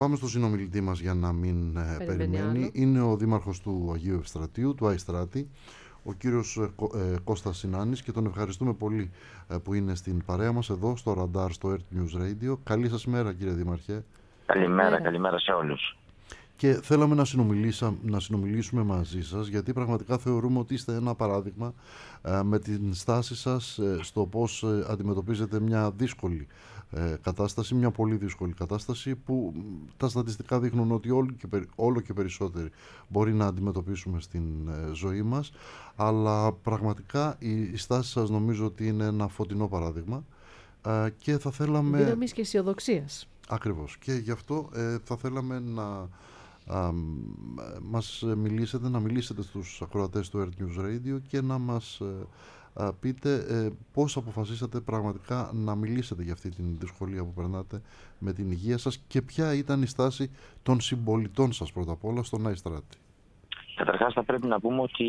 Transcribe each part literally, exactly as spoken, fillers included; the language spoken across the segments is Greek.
Πάμε στο συνομιλητή μας για να μην ε, περιμένει. Άλλο. Είναι ο Δήμαρχος του Αγίου Ευστρατείου, του Αϊστράτη, ο κύριος ε, ε, Κώστας Συνάνης, και τον ευχαριστούμε πολύ ε, που είναι στην παρέα μας εδώ στο Ραντάρ, στο Earth News Radio. Καλή σας μέρα, κύριε Δήμαρχε. Καλημέρα, καλημέρα σε όλους. Και θέλαμε να, να συνομιλήσουμε μαζί σας, γιατί πραγματικά θεωρούμε ότι είστε ένα παράδειγμα ε, με την στάση σας ε, στο πώς ε, αντιμετωπίζετε μια δύσκολη ε, κατάσταση, μια πολύ δύσκολη κατάσταση που τα στατιστικά δείχνουν ότι όλο και, περι, όλο και περισσότεροι μπορεί να αντιμετωπίσουμε στην ε, ζωή μας, αλλά πραγματικά η, η στάση σας νομίζω ότι είναι ένα φωτεινό παράδειγμα ε, και θα θέλαμε... Δύναμης και αισιοδοξίας. Ακριβώς, και γι' αυτό ε, θα θέλαμε να Α, μας μιλήσετε, να μιλήσετε στους ακροατές του Earth News Radio και να μας α, πείτε ε, πώς αποφασίσατε πραγματικά να μιλήσετε για αυτή την δυσκολία που περνάτε με την υγεία σας και ποια ήταν η στάση των συμπολιτών σας πρώτα απ' όλα στον Αϊστράτη. Καταρχάς θα πρέπει να πούμε ότι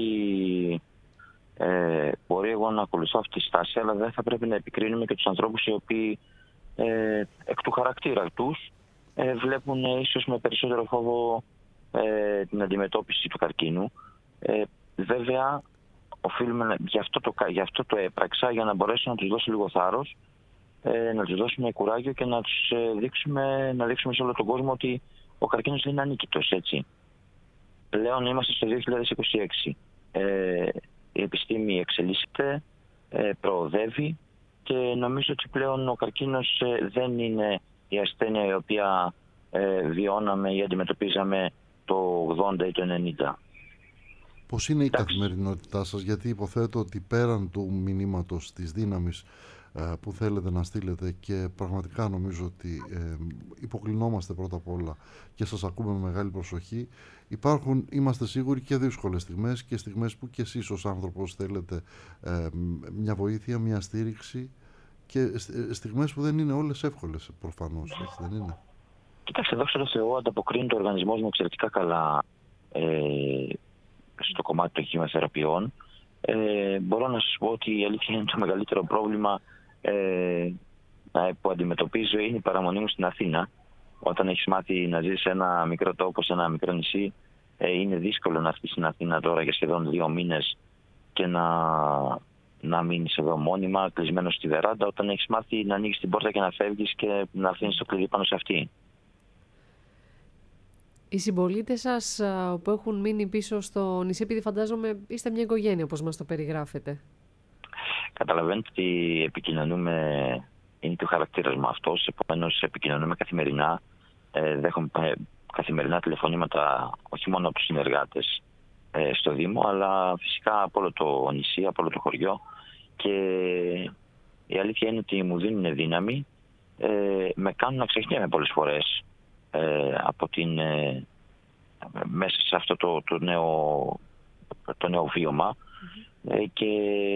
ε, μπορεί εγώ να ακολουθώ αυτή τη στάση, αλλά δεν θα πρέπει να επικρίνουμε και τους ανθρώπους οι οποίοι ε, εκ του χαρακτήρα τους ε, βλέπουν ε, ίσως με περισσότερο φόβο ε, την αντιμετώπιση του καρκίνου. Ε, βέβαια, οφείλουμε, γι, αυτό το, γι' αυτό το έπραξα, για να μπορέσω να τους δώσω λίγο θάρρος, ε, να τους δώσουμε κουράγιο και να τους ε, δείξουμε, να δείξουμε σε όλο τον κόσμο ότι ο καρκίνος δεν είναι ανίκητος, έτσι. Πλέον είμαστε στο δύο χιλιάδες είκοσι έξι. Ε, η επιστήμη εξελίσσεται, ε, προοδεύει και νομίζω ότι πλέον ο καρκίνος ε, δεν είναι η ασθένεια η οποία ε, βιώναμε ή αντιμετωπίζαμε το ογδόντα ή το ενενήντα. Πώς είναι η καθημερινότητά σας, γιατί υποθέτω ότι πέραν του μηνύματος της δύναμης ε, που θέλετε να στείλετε, και πραγματικά νομίζω ότι ε, υποκλεινόμαστε πρώτα απ' όλα και σας ακούμε με μεγάλη προσοχή, υπάρχουν, είμαστε σίγουροι, και δύσκολες στιγμές και στιγμές που και εσείς ως άνθρωπος θέλετε ε, μια βοήθεια, μια στήριξη, και στιγμές που δεν είναι όλες εύκολες προφανώς, έτσι δεν είναι? Κοιτάξτε, δόξα τω Θεώ, ανταποκρίνεται ο οργανισμός μου εξαιρετικά καλά ε, στο κομμάτι των χημειοθεραπείων. Ε, μπορώ να σας πω ότι η αλήθεια είναι το μεγαλύτερο πρόβλημα ε, που αντιμετωπίζω είναι η παραμονή μου στην Αθήνα. Όταν έχεις μάθει να ζεις σε ένα μικρό τόπο, σε ένα μικρό νησί, ε, είναι δύσκολο να έρθεις στην Αθήνα τώρα για σχεδόν δύο μήνες και να, να μείνεις εδώ μόνιμα, κλεισμένος στη βεράντα, όταν έχεις μάθει να ανοίγεις την πόρτα και να φεύγεις και να αφήνεις το κλειδί πάνω σε αυτή. Οι συμπολίτες σας που έχουν μείνει πίσω στο νησί, επειδή φαντάζομαι είστε μια οικογένεια όπως μας το περιγράφετε. Καταλαβαίνετε ότι επικοινωνούμε, είναι το χαρακτήρας μου αυτός, επομένως επικοινωνούμε καθημερινά, ε, δέχομαι καθημερινά τηλεφωνήματα όχι μόνο από τους συνεργάτες ε, στο Δήμο, αλλά φυσικά από όλο το νησί, από όλο το χωριό, και η αλήθεια είναι ότι μου δίνουν δύναμη, ε, με κάνουν να ξεχνιέμαι πολλές φορές ε, από την, ε, μέσα σε αυτό το, το, νέο, το νέο βίωμα. Mm-hmm. ε, και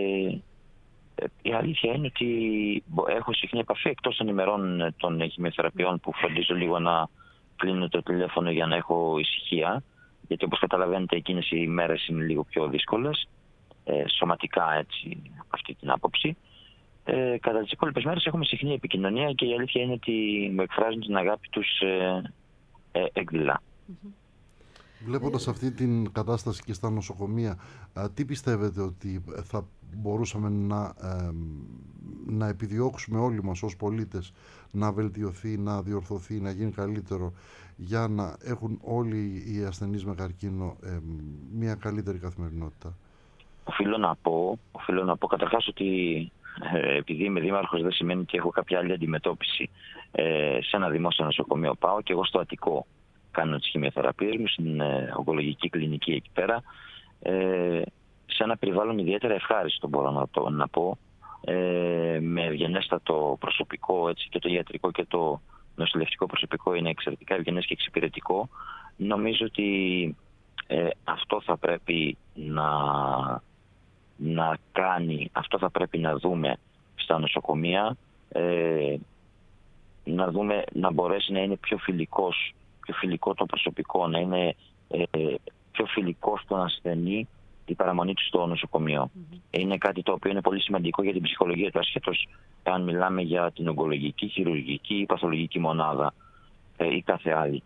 η αλήθεια είναι ότι έχω συχνή επαφή εκτός των ημερών των χημειοθεραπείων, που φροντίζω λίγο να κλείνω το τηλέφωνο για να έχω ησυχία, γιατί όπως καταλαβαίνετε εκείνες οι ημέρες είναι λίγο πιο δύσκολες, ε, σωματικά έτσι, αυτή την άποψη. Ε, κατά τις υπόλοιπες μέρες έχουμε συχνή επικοινωνία και η αλήθεια είναι ότι μου εκφράζουν την αγάπη τους ε, ε, εκδηλά. Mm-hmm. Βλέποντας αυτή την κατάσταση και στα νοσοκομεία, τι πιστεύετε ότι θα μπορούσαμε να, ε, να επιδιώξουμε όλοι μας ως πολίτες, να βελτιωθεί, να διορθωθεί, να γίνει καλύτερο, για να έχουν όλοι οι ασθενείς με καρκίνο ε, μια καλύτερη καθημερινότητα? Οφείλω να πω, οφείλω να πω καταρχάς ότι ε, επειδή είμαι δήμαρχος δεν σημαίνει ότι έχω κάποια άλλη αντιμετώπιση. Ε, σε ένα δημόσιο νοσοκομείο πάω και εγώ στο Αττικό κάνω τις χημειοθεραπείες μου, στην ε, ογκολογική κλινική εκεί πέρα, ε, σε ένα περιβάλλον ιδιαίτερα ευχάριστο, μπορώ να, το, να πω, ε, με ευγενέστατο προσωπικό, έτσι, και το ιατρικό και το νοσηλευτικό προσωπικό είναι εξαιρετικά ευγενές και εξυπηρετικό. Νομίζω ότι ε, αυτό θα πρέπει να, να κάνει, αυτό θα πρέπει να δούμε στα νοσοκομεία, ε, να δούμε να μπορέσει να είναι πιο φιλικός, πιο φιλικό το προσωπικό, να είναι ε, πιο φιλικό στον ασθενή η παραμονή του στο νοσοκομείο. Mm-hmm. Είναι κάτι το οποίο είναι πολύ σημαντικό για την ψυχολογία του, ασχέτως αν μιλάμε για την ογκολογική, χειρουργική ή παθολογική μονάδα. ή κάθε άλλη.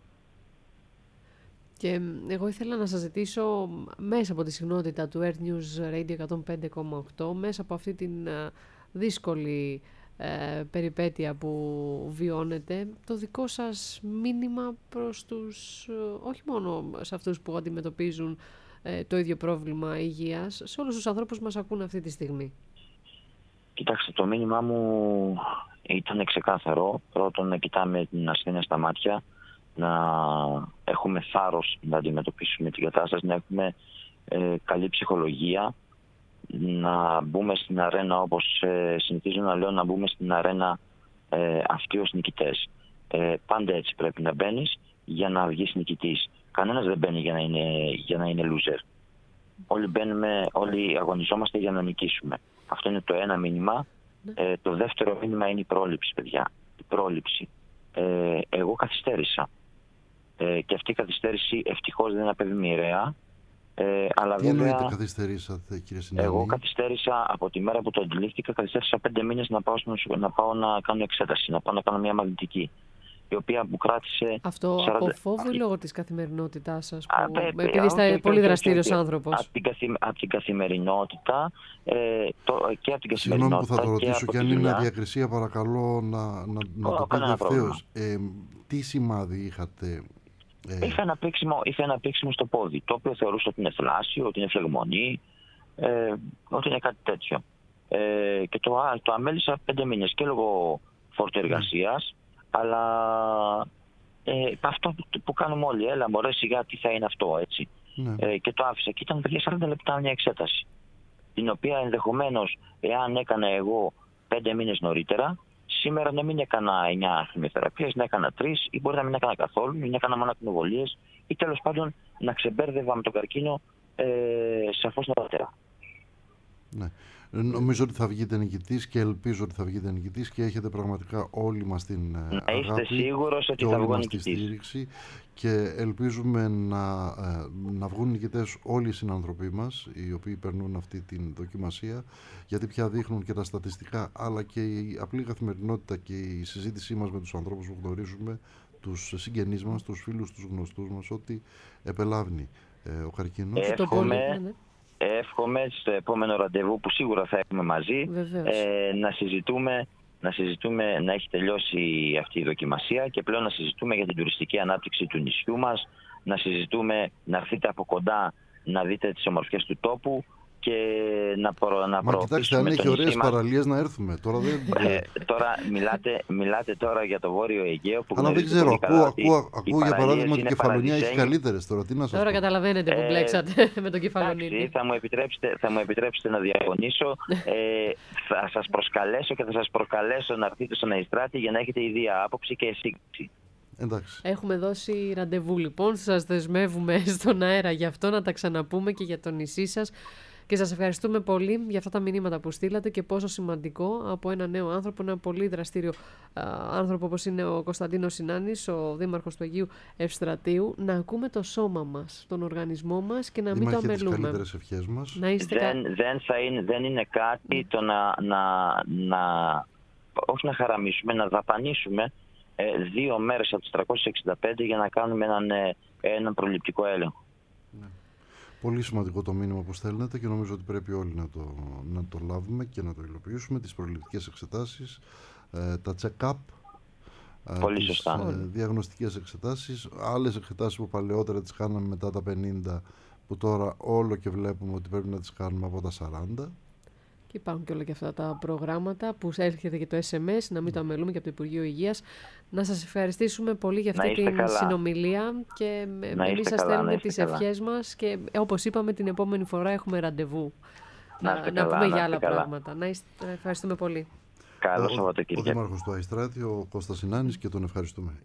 Και εγώ ήθελα να σας ζητήσω μέσα από τη συχνότητα του Earth News Radio εκατόν πέντε κόμμα οκτώ, μέσα από αυτή την δύσκολη ε, περιπέτεια που βιώνετε, το δικό σας μήνυμα προς τους, όχι μόνο σε αυτούς που αντιμετωπίζουν ε, το ίδιο πρόβλημα υγείας, σε όλους τους ανθρώπους που μας ακούν αυτή τη στιγμή. Κοιτάξτε, το μήνυμά μου ήταν ξεκάθαρο. Πρώτον, να κοιτάμε την ασθένεια στα μάτια, να έχουμε θάρρος να αντιμετωπίσουμε την κατάσταση, να έχουμε ε, καλή ψυχολογία, να μπούμε στην αρένα, όπως ε, συνηθίζω να λέω, να μπούμε στην αρένα ε, αυτοί ως νικητές. Ε, πάντα έτσι πρέπει να μπαίνεις για να βγεις νικητής. Κανένας δεν μπαίνει για να είναι, για να είναι loser. Όλοι μπαίνουμε, όλοι αγωνιζόμαστε για να νικήσουμε. Αυτό είναι το ένα μήνυμα. Ε, το δεύτερο μήνυμα είναι η πρόληψη, παιδιά. Η πρόληψη. Ε, εγώ καθυστέρησα. Ε, και αυτή η καθυστέρηση ευτυχώς δεν απέβη μοιραία. Ε, αλλά Τι βέβαια, εννοείται καθυστερήσατε, κύριε Συνάνη? εγώ καθυστέρησα από τη μέρα που το αντιλήφθηκα, καθυστέρησα πέντε μήνες να πάω, στο, να πάω να κάνω εξέταση, να πάω να κάνω μια μαγνητική, η οποία μου κράτησε... Αυτό σαράντα... από φόβο ή λόγω της καθημερινότητάς σας, Α, που, παι, επειδή παι, είστε όχι, πολύ όχι, δραστήριος όχι, άνθρωπος? Από την, καθη, από την καθημερινότητα ε, το, και από την Συγγνώμη καθημερινότητα. που θα το ρωτήσω, και, και αν είναι αδιακρισία, παρακαλώ να, να, να το πείτε ευθέως. Ε, τι σημάδι είχατε? Ε... Είχα, ένα πήξιμο, είχα ένα πήξιμο στο πόδι, το οποίο θεωρούσα ότι είναι θλάσσιο, ότι είναι φλεγμονή, ε, ότι είναι κάτι τέτοιο. Ε, και το, το αμέλησα πέντε μήνες και λόγω φόρτου εργασίας, mm. αλλά ε, αυτό που, που κάνουμε όλοι, έλα μωρέ σιγά τι θα είναι αυτό, έτσι. Mm. Ε, και το άφησα και ήταν για σαράντα λεπτά μια εξέταση, την οποία ενδεχομένως εάν έκανα εγώ πέντε μήνες νωρίτερα, σήμερα να μην έκανα εννιά χημειοθεραπείες, να έκανα τρεις, ή μπορεί να μην έκανα καθόλου, ή να έκανα μόνο ακτινοβολίες, ή τέλος πάντων να ξεμπέρδευα με τον καρκίνο ε, σαφώς νωρίτερα. Ναι. Νομίζω ότι θα βγείτε νικητής και ελπίζω ότι θα βγείτε νικητής και έχετε πραγματικά όλοι μας την αγάπη. Να είστε σίγουρος ότι θα βγω νικητής. Και ελπίζουμε να, να βγουν νικητές όλοι οι συνανθρωποί μας, οι οποίοι περνούν αυτή την δοκιμασία, γιατί πια δείχνουν και τα στατιστικά, αλλά και η απλή καθημερινότητα και η συζήτησή μας με τους ανθρώπους που γνωρίζουμε, τους συγγενείς μας, τους φίλους, τους γνωστούς μας, ότι επελάβνει ε, ο καρκίνος. Εύχομαι, εύχομαι στο επόμενο ραντεβού που σίγουρα θα έχουμε μαζί ε, να συζητούμε να συζητούμε να έχει τελειώσει αυτή η δοκιμασία και πλέον να συζητούμε για την τουριστική ανάπτυξη του νησιού μας, να συζητούμε να έρθετε από κοντά να δείτε τις ομορφιές του τόπου και να, προ, να Μα κοιτάξτε, αν έχει ωραίες παραλίες να έρθουμε. Τώρα, δεν... ε, τώρα μιλάτε, μιλάτε τώρα για το Βόρειο Αιγαίο που αλλά δεν ξέρω, ακούω, ακούω, ακούω για παράδειγμα ότι η Κεφαλονία έχει καλύτερες τώρα. Τι να σας τώρα πω. καταλαβαίνετε που μπλέξατε ε, με τον Κεφαλονίτη. Θα μου επιτρέψετε, θα μου επιτρέψετε να διαφωνήσω. ε, θα σας προσκαλέσω και θα σας προκαλέσω να έρθετε στον Αϊστράτη για να έχετε ιδία άποψη και σύγκριση. Εντάξει. Έχουμε δώσει ραντεβού λοιπόν, σας δεσμεύουμε στον αέρα γι' αυτό, να τα ξαναπούμε και για το νησί σας. Και σας ευχαριστούμε πολύ για αυτά τα μηνύματα που στείλατε και πόσο σημαντικό από ένα νέο άνθρωπο, ένα πολύ δραστήριο α, άνθρωπο όπως είναι ο Κωνσταντίνος Συνάνης, ο δήμαρχος του Αγίου Ευστρατείου, να ακούμε το σώμα μας, τον οργανισμό μας και να μην το αμελούμε. Τις καλύτερες ευχές μας. Να είστε δεν, κα... δεν, θα είναι, δεν είναι κάτι το να, να, να, όχι να χαραμίσουμε, να δαπανίσουμε ε, δύο μέρες από τις τριακόσιες εξήντα πέντε για να κάνουμε έναν, ε, έναν προληπτικό έλεγχο. Ναι. Πολύ σημαντικό το μήνυμα που στέλνετε και νομίζω ότι πρέπει όλοι να το, να το λάβουμε και να το υλοποιήσουμε. Τις προληπτικές εξετάσεις, ε, τα check-up, πολύ τις σωστά. Ε, διαγνωστικές εξετάσεις, άλλες εξετάσεις που παλαιότερα τις κάναμε μετά τα πενήντα, που τώρα όλο και βλέπουμε ότι πρέπει να τις κάνουμε από τα σαράντα. Και υπάρχουν και όλα και αυτά τα προγράμματα που έρχεται και το ες εμ ες, να μην το αμελούμε, και από το Υπουργείο Υγείας. Να σας ευχαριστήσουμε πολύ για αυτή την καλά. συνομιλία και εμείς σας στέλνουμε τις καλά. ευχές μας και όπως είπαμε την επόμενη φορά έχουμε ραντεβού να, να, να πούμε για άλλα καλά. πράγματα. Να είστε, ευχαριστούμε πολύ. Καλό Σαββατοκύριακο. Ο Δήμαρχος του Αϊστράτη, ο Κώστας Συνάνης, και τον ευχαριστούμε.